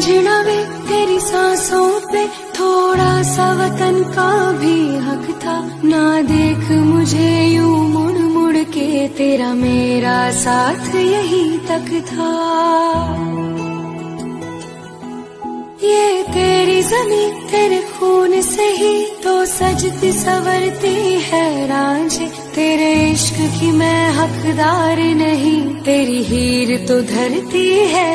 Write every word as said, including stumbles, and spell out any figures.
समझना वे तेरी सांसों पे थोड़ा सा वतन का भी हक था। ना देख मुझे यूं मुड़ मुड़ के, तेरा मेरा साथ यही तक था। ये तेरी ज़मीं तेरे खून से ही तो सजती संवरती है रांझे। तेरे इश्क की मैं हकदार नहीं, तेरी हीर तो धरती है।